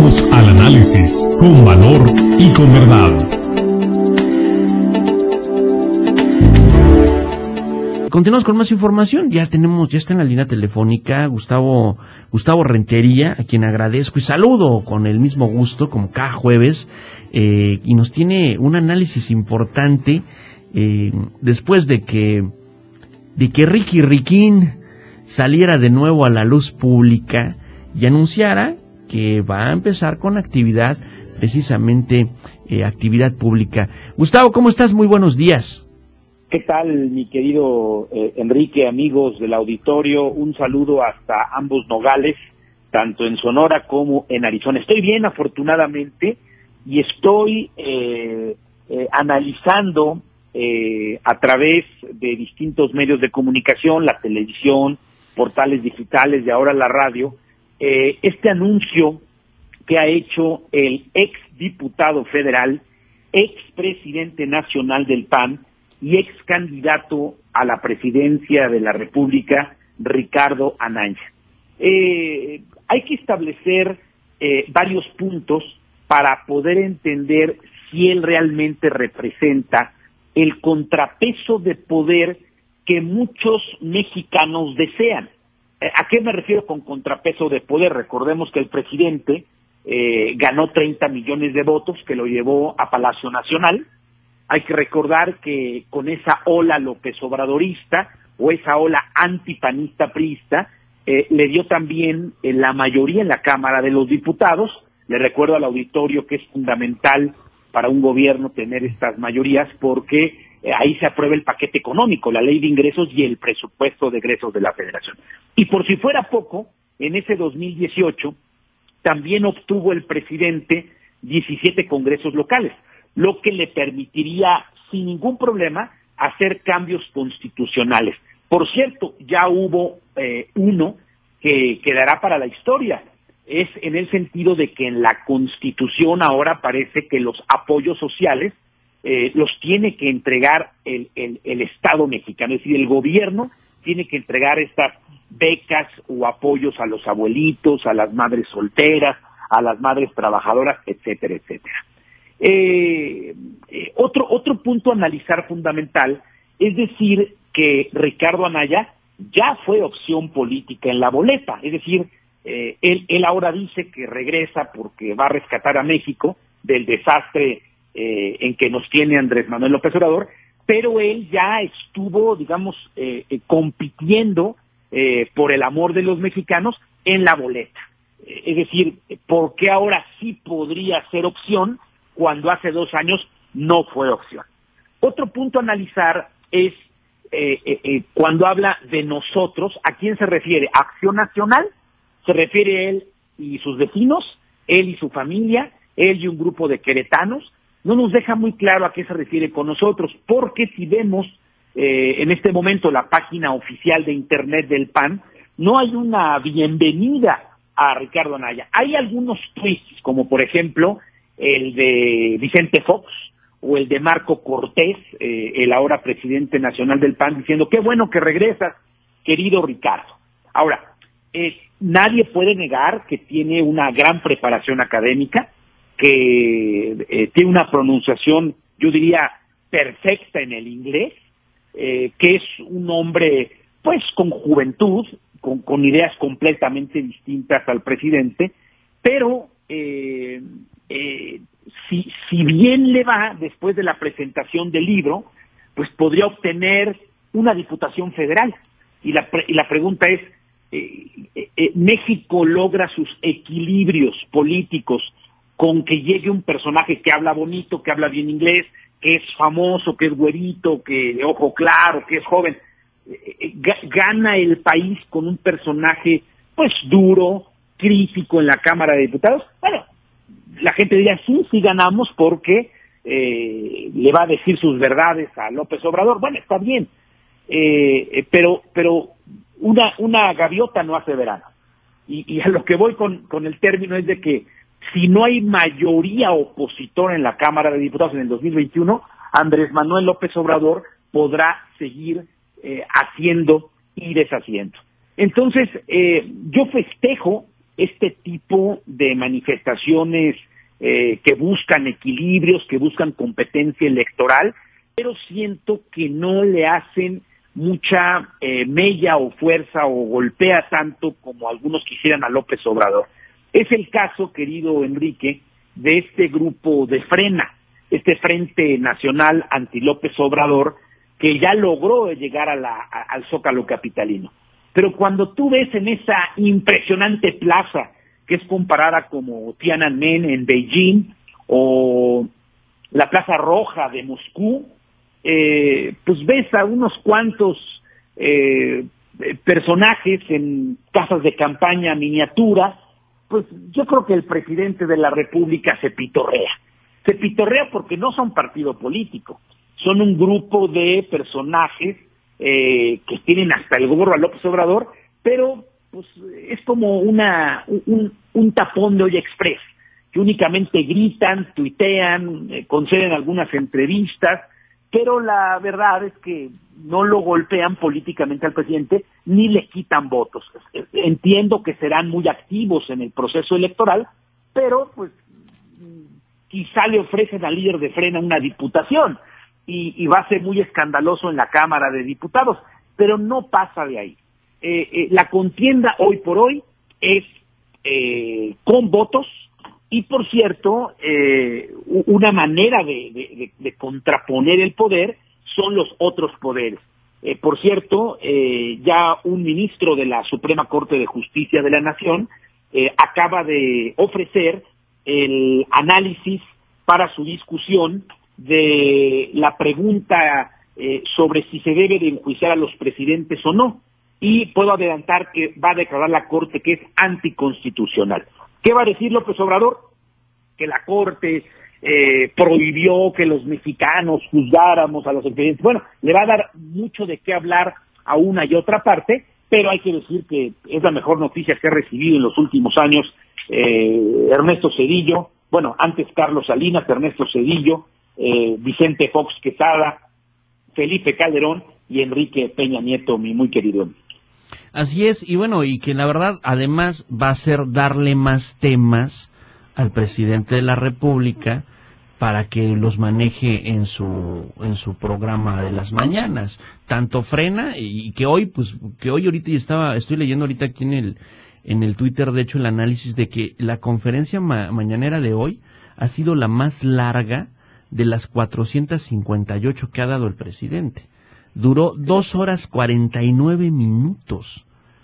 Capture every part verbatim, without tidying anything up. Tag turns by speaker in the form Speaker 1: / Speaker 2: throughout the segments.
Speaker 1: Vamos al análisis, con valor y con verdad.
Speaker 2: Continuamos con más información. Ya tenemos, ya está en la línea telefónica Gustavo Gustavo Rentería, a quien agradezco y saludo con el mismo gusto como cada jueves, eh, y nos tiene un análisis importante eh, después de que de que Ricky Riquín saliera de nuevo a la luz pública y anunciara que va a empezar con actividad, precisamente eh, actividad pública. Gustavo, ¿cómo estás? Muy buenos días.
Speaker 3: ¿Qué tal, mi querido eh, Enrique, amigos del auditorio? Un saludo hasta ambos nogales, tanto en Sonora como en Arizona. Estoy bien, afortunadamente, y estoy eh, eh, analizando eh, a través de distintos medios de comunicación, la televisión, portales digitales y ahora la radio, eh, este anuncio que ha hecho el ex diputado federal, ex presidente nacional del P A N, y ex candidato a la presidencia de la República, Ricardo Anaya. Eh, hay que establecer eh, varios puntos para poder entender si él realmente representa el contrapeso de poder que muchos mexicanos desean. Eh, ¿A qué me refiero con contrapeso de poder? Recordemos que el presidente eh, ganó treinta millones de votos, que lo llevó a Palacio Nacional. Hay que recordar que con esa ola López Obradorista o esa ola antipanista priista, eh, le dio también eh, la mayoría en la Cámara de los Diputados. Le recuerdo al auditorio que es fundamental para un gobierno tener estas mayorías porque eh, ahí se aprueba el paquete económico, la ley de ingresos y el presupuesto de egresos de la Federación. Y por si fuera poco, en ese dos mil dieciocho también obtuvo el presidente diecisiete congresos locales, lo que le permitiría sin ningún problema hacer cambios constitucionales. Por cierto, ya hubo eh, uno que quedará para la historia. Es en el sentido de que en la Constitución ahora parece que los apoyos sociales eh, los tiene que entregar el, el, el Estado mexicano, es decir, el gobierno tiene que entregar estas becas o apoyos a los abuelitos, a las madres solteras, a las madres trabajadoras, etcétera, etcétera. Eh, eh, otro otro punto a analizar fundamental es decir que Ricardo Anaya ya fue opción política en la boleta, es decir, eh, él, él ahora dice que regresa porque va a rescatar a México del desastre eh, en que nos tiene Andrés Manuel López Obrador, pero él ya estuvo, digamos, eh, eh, compitiendo eh, por el amor de los mexicanos en la boleta, eh, es decir, ¿por qué ahora sí podría ser opción cuando hace dos años no fue opción? Otro punto a analizar es eh, eh, eh, cuando habla de nosotros, ¿a quién se refiere? ¿A Acción Nacional? ¿Se refiere a él y sus vecinos? ¿Él y su familia? ¿Él y un grupo de queretanos? No nos deja muy claro a qué se refiere con nosotros, porque si vemos eh, en este momento la página oficial de internet del P A N, no hay una bienvenida a Ricardo Anaya. Hay algunos tweets, como por ejemplo el de Vicente Fox o el de Marco Cortés, eh, el ahora presidente nacional del P A N, diciendo qué bueno que regresas, querido Ricardo. Ahora, eh, nadie puede negar que tiene una gran preparación académica, que eh, tiene una pronunciación, yo diría, perfecta en el inglés, eh, que es un hombre, pues, con juventud, con, con ideas completamente distintas al presidente, pero eh, Eh, si, si bien le va después de la presentación del libro, pues podría obtener una diputación federal. Y la, y la pregunta es, eh, eh, ¿México logra sus equilibrios políticos con que llegue un personaje que habla bonito, que habla bien inglés, que es famoso, que es güerito, que de ojo claro, que es joven? Eh, ¿Gana el país con un personaje pues duro, crítico en la Cámara de Diputados? Bueno, la gente diría, sí, sí ganamos porque eh, le va a decir sus verdades a López Obrador. Bueno, está bien, eh, pero pero una una gaviota no hace verano. Y, y a lo que voy con, con el término es de que si no hay mayoría opositora en la Cámara de Diputados en el dos mil veintiuno, Andrés Manuel López Obrador podrá seguir eh, haciendo y deshaciendo. Entonces, eh, yo festejo este tipo de manifestaciones eh, que buscan equilibrios, que buscan competencia electoral, pero siento que no le hacen mucha eh, mella o fuerza o golpea tanto como algunos quisieran a López Obrador. Es el caso, querido Enrique, de este grupo de Frena, este Frente Nacional Anti López Obrador, que ya logró llegar a la, a, al Zócalo capitalino. Pero cuando tú ves en esa impresionante plaza, que es comparada como Tiananmen en Beijing, o la Plaza Roja de Moscú, eh, pues ves a unos cuantos eh, personajes en casas de campaña miniatura. Pues yo creo que el presidente de la República se pitorrea. Se pitorrea porque no son partido político, son un grupo de personajes eh, que tienen hasta el gorro a López Obrador, pero pues es como una un, un tapón de olla express, que únicamente gritan, tuitean, eh, conceden algunas entrevistas, pero la verdad es que no lo golpean políticamente al presidente ni le quitan votos. Entiendo que serán muy activos en el proceso electoral, pero pues quizá le ofrecen al líder de Frena una diputación y, y va a ser muy escandaloso en la Cámara de Diputados, pero no pasa de ahí. Eh, eh, la contienda hoy por hoy es eh, con votos. Y, por cierto, eh, una manera de, de, de contraponer el poder son los otros poderes. Eh, por cierto, eh, ya un ministro de la Suprema Corte de Justicia de la Nación eh, acaba de ofrecer el análisis para su discusión de la pregunta eh, sobre si se debe de enjuiciar a los presidentes o no. Y puedo adelantar que va a declarar la Corte que es anticonstitucional. ¿Qué va a decir López Obrador? Que la Corte eh, prohibió que los mexicanos juzgáramos a los presidentes. Bueno, le va a dar mucho de qué hablar a una y otra parte, pero hay que decir que es la mejor noticia que ha recibido en los últimos años eh, Ernesto Zedillo, bueno, antes Carlos Salinas, Ernesto Zedillo, eh, Vicente Fox Quesada, Felipe Calderón y Enrique Peña Nieto, mi muy querido.
Speaker 2: Así es, y bueno, y que la verdad además va a ser darle más temas al presidente de la República para que los maneje en su en su programa de las mañanas, tanto Frena y que hoy pues que hoy ahorita ya estaba estoy leyendo ahorita aquí en el en el Twitter, de hecho, el análisis de que la conferencia ma- mañanera de hoy ha sido la más larga de las cuatrocientas cincuenta y ocho que ha dado el presidente. Duró dos horas cuarenta y nueve minutos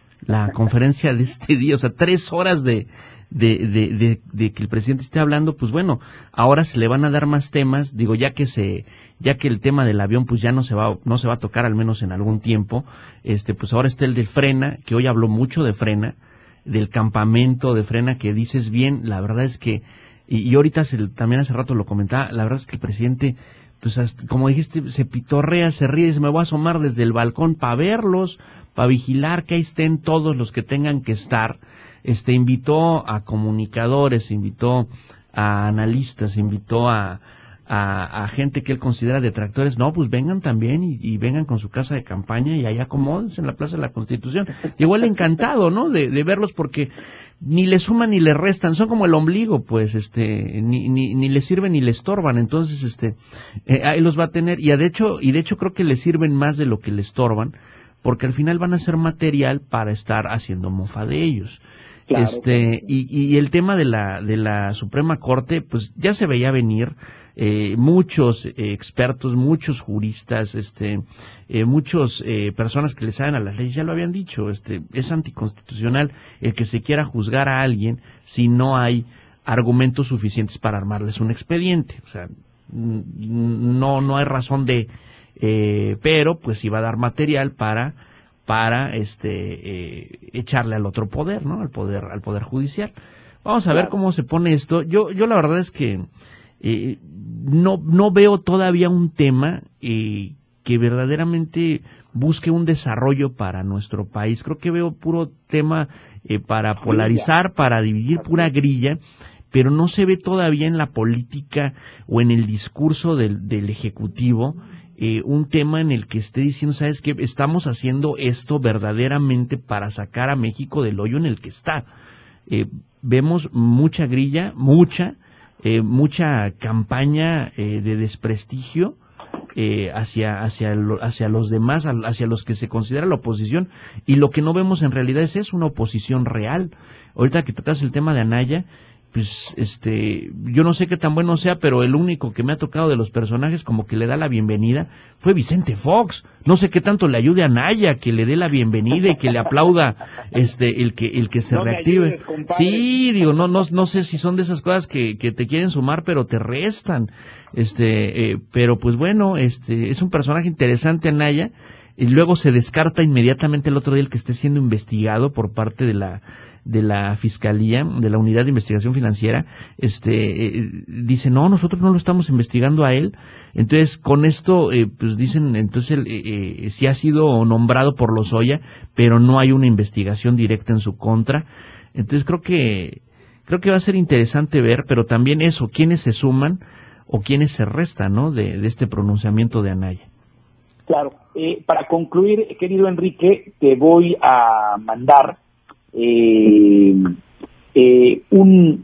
Speaker 2: la conferencia de este día, o sea, tres horas de, de, de, de, de que el presidente esté hablando. Pues bueno, ahora se le van a dar más temas, digo, ya que se, ya que el tema del avión pues ya no se va, no se va a tocar al menos en algún tiempo, este, pues ahora está el del Frena, que hoy habló mucho de Frena, del campamento de Frena, que dices bien, la verdad es que, y, y ahorita se, también hace rato lo comentaba, la verdad es que el presidente, pues hasta, como dijiste, se pitorrea, se ríe, dice, me voy a asomar desde el balcón para verlos, para vigilar que ahí estén todos los que tengan que estar. Este, invitó a comunicadores, invitó a analistas, invitó a, a, a gente que él considera detractores. No, pues vengan también y, y vengan con su casa de campaña y ahí acomódense en la Plaza de la Constitución. Llegó él encantado, ¿no? De, de verlos, porque ni le suman ni le restan, son como el ombligo, pues, este, ni, ni, ni le sirven ni le estorban. Entonces, este, eh, ahí los va a tener, y de hecho, y de hecho creo que le sirven más de lo que le estorban, porque al final van a ser material para estar haciendo mofa de ellos. Claro, este, claro. Y, y el tema de la, de la Suprema Corte, pues ya se veía venir. Eh, muchos eh, expertos, muchos juristas, este, eh, muchos eh, personas que le saben a las leyes ya lo habían dicho. Este, es anticonstitucional el que se quiera juzgar a alguien si no hay argumentos suficientes para armarles un expediente. O sea, no, no hay razón de, eh, pero pues sí va a dar material para, para este, eh, echarle al otro poder, ¿no? Al poder, al poder judicial. Vamos a ver cómo se pone esto. Yo, yo la verdad es que Eh, no no veo todavía un tema eh, que verdaderamente busque un desarrollo para nuestro país. Creo que veo puro tema eh, para polarizar, para dividir, pura grilla, pero no se ve todavía en la política o en el discurso del, del Ejecutivo eh, un tema en el que esté diciendo, ¿sabes qué? Estamos haciendo esto verdaderamente para sacar a México del hoyo en el que está. eh, vemos mucha grilla, mucha, eh, mucha campaña eh, de desprestigio eh, hacia hacia lo, hacia los demás, hacia los que se considera la oposición, y lo que no vemos en realidad es eso, una oposición real. Ahorita que tocas el tema de Anaya, pues este, yo no sé qué tan bueno sea, pero el único que me ha tocado de los personajes como que le da la bienvenida fue Vicente Fox. No sé qué tanto le ayude a Anaya, que le dé la bienvenida y que le aplauda este el que el que se
Speaker 3: no
Speaker 2: reactive.
Speaker 3: Ayudes,
Speaker 2: sí, digo, no no no sé si son de esas cosas que que te quieren sumar pero te restan. Este, eh, pero pues bueno, este es un personaje interesante Anaya, y luego se descarta inmediatamente el otro día el que esté siendo investigado por parte de la de la Fiscalía, de la Unidad de Investigación Financiera. Este, eh, dice, no, nosotros no lo estamos investigando a él. Entonces, con esto, eh, pues dicen, entonces, eh, eh, sí ha sido nombrado por Lozoya, pero no hay una investigación directa en su contra. Entonces, creo que, creo que va a ser interesante ver, pero también eso, quiénes se suman o quiénes se restan, ¿no?, de, de este pronunciamiento de Anaya.
Speaker 3: Claro. Eh, para concluir, querido Enrique, te voy a mandar Eh, eh, un,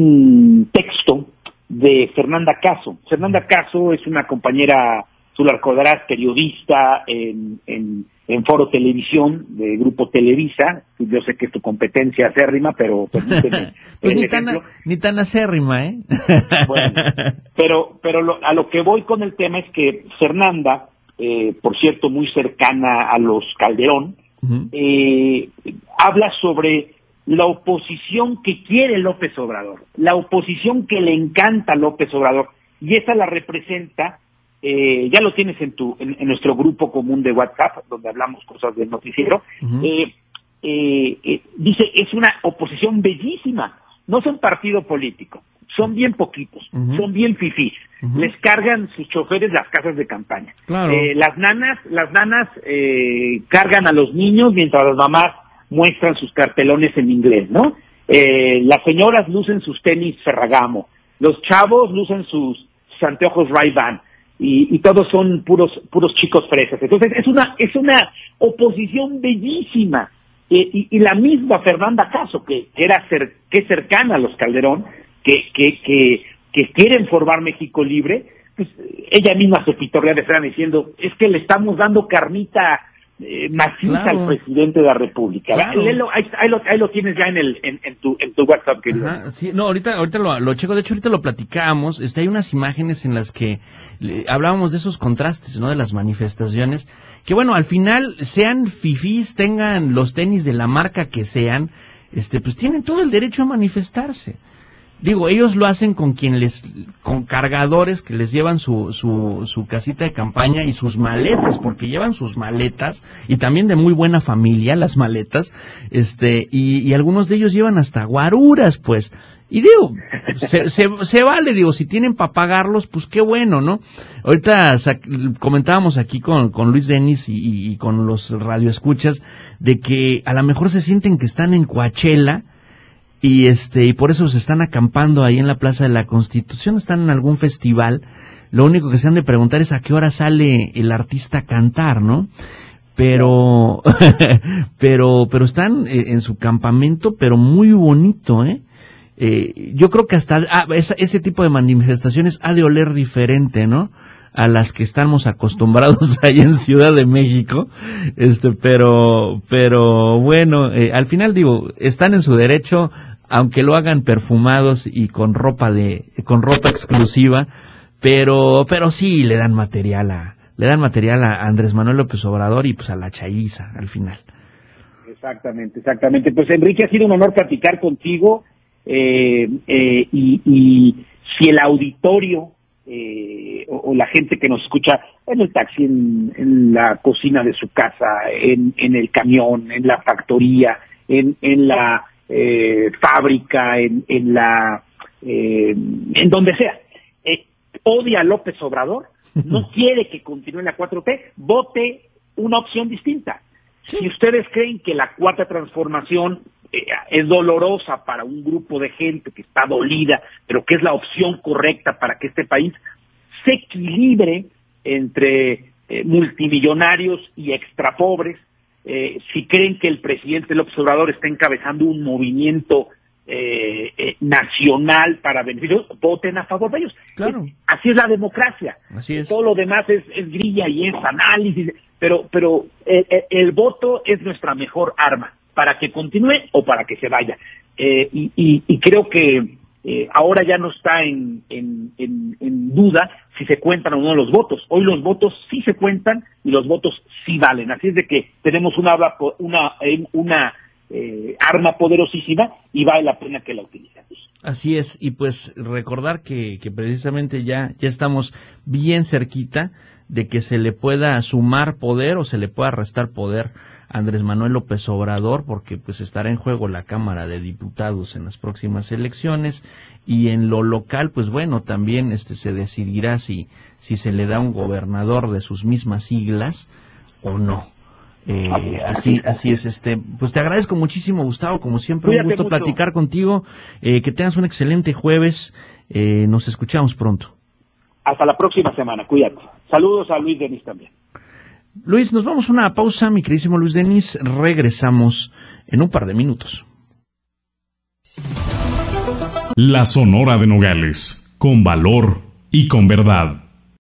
Speaker 3: un texto de Fernanda Caso. Fernanda Caso es una compañera, tú la recordarás, periodista en, en, en Foro Televisión, de Grupo Televisa. Yo sé que es tu competencia acérrima, pero permíteme.
Speaker 2: Pues ni tan, ni tan acérrima, ¿eh?
Speaker 3: Bueno, pero, pero lo, a lo que voy con el tema es que Fernanda, eh, por cierto, muy cercana a los Calderón, Uh-huh. Eh, habla sobre la oposición que quiere López Obrador, la oposición que le encanta a López Obrador, y esa la representa, eh, ya lo tienes en tu en, en nuestro grupo común de WhatsApp, donde hablamos cosas del noticiero. Uh-huh. eh, eh, eh, dice, es una oposición bellísima, no son partido político, son bien poquitos, uh-huh. son bien fifís. Uh-huh. Les cargan sus choferes las casas de campaña.
Speaker 2: Claro.
Speaker 3: Eh, las nanas, las nanas eh, cargan a los niños mientras las mamás muestran sus cartelones en inglés, ¿no? Eh, las señoras lucen sus tenis Ferragamo, los chavos lucen sus, sus anteojos Ray-Ban, y, y todos son puros puros chicos fresas. Entonces es una es una oposición bellísima. Eh, y, y la misma Fernanda Caso, que, que era cer, que es cercana a los Calderón, que que que que quieren formar México Libre, pues ella misma se pitorrea de frena diciendo, es que le estamos dando carnita eh, maciza claro. al presidente de la República. Claro. Léelo, ahí, ahí, lo, ahí lo tienes ya en el en, en tu en tu WhatsApp, querido.
Speaker 2: Ajá, sí, no, ahorita ahorita lo, lo checo, de hecho ahorita lo platicábamos, este, hay unas imágenes en las que eh, hablábamos de esos contrastes, ¿no?, de las manifestaciones, que bueno, al final, sean fifís, tengan los tenis de la marca que sean, este, pues tienen todo el derecho a manifestarse. Digo, ellos lo hacen con quien les, con cargadores que les llevan su, su, su casita de campaña y sus maletas, porque llevan sus maletas, y también de muy buena familia las maletas, este, y, y algunos de ellos llevan hasta guaruras, pues, y digo, se, se, se vale, digo, si tienen para pagarlos, pues qué bueno, ¿no? Ahorita sac- comentábamos aquí con, con Luis Denis y, y, y con los radioescuchas, de que a lo mejor se sienten que están en Coachella, y este y por eso se están acampando ahí en la Plaza de la Constitución, están en algún festival. Lo único que se han de preguntar es a qué hora sale el artista a cantar, ¿no? Pero pero pero están eh, en su campamento, pero muy bonito, ¿eh? Eh, yo creo que hasta ah, esa, ese tipo de manifestaciones ha de oler diferente, ¿no?, a las que estamos acostumbrados ahí en Ciudad de México, este, pero, pero bueno, eh, al final digo, están en su derecho, aunque lo hagan perfumados y con ropa de, con ropa exclusiva, pero, pero sí le dan material a, le dan material a Andrés Manuel López Obrador y pues a la chaviza al final.
Speaker 3: Exactamente, exactamente. Pues Enrique, ha sido un honor platicar contigo, eh, eh, y, y si el auditorio Eh, o, o la gente que nos escucha en el taxi, en, en la cocina de su casa, en, en el camión, en la factoría, en, en la eh, fábrica, en, en la eh, en donde sea, eh, odia a López Obrador, no quiere que continúe la cuatro T, vote una opción distinta. Sí. Si ustedes creen que la cuarta transformación eh, es dolorosa para un grupo de gente que está dolida, pero que es la opción correcta para que este país se equilibre entre eh, multimillonarios y extrapobres, eh, si creen que el presidente López Obrador está encabezando un movimiento eh, eh, nacional para beneficios, voten a favor de ellos.
Speaker 2: Claro.
Speaker 3: Eh, así es la democracia.
Speaker 2: Así es.
Speaker 3: Todo lo demás es, es grilla y es análisis, pero, pero el, el, el voto es nuestra mejor arma, para que continúe o para que se vaya. Eh, y, y, y creo que eh, ahora ya no está en, en, en, en duda si se cuentan o no los votos. Hoy los votos sí se cuentan y los votos sí valen. Así es de que tenemos una, una, una eh, arma poderosísima y vale la pena que la utilicemos.
Speaker 2: Así es, y pues recordar que, que precisamente ya, ya estamos bien cerquita de que se le pueda sumar poder o se le pueda restar poder a Andrés Manuel López Obrador, porque pues estará en juego la Cámara de Diputados en las próximas elecciones, y en lo local, pues bueno, también este se decidirá si, si se le da un gobernador de sus mismas siglas o no. Eh, así, así es, este, pues te agradezco muchísimo, Gustavo, como siempre. Cuídate, un gusto mucho. Platicar contigo, eh, que tengas un excelente jueves, eh, nos escuchamos pronto.
Speaker 3: Hasta la próxima semana, cuídate. Saludos a Luis Denis también.
Speaker 2: Luis, nos vamos a una pausa, mi queridísimo Luis Denis, regresamos en un par de minutos.
Speaker 1: La Sonora de Nogales, con valor y con verdad.